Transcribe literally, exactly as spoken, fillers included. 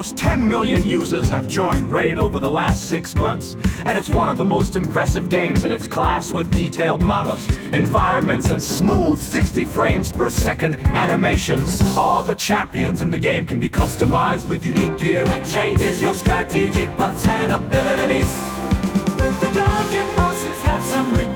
Almost ten million users have joined Raid over the last six months, and it's one of the most impressive games in its class with detailed models, environments, and smooth sixty frames per second animations. All the champions in the game can be customized with unique gear that changes your strategic buttons and abilities. The dungeon bosses have some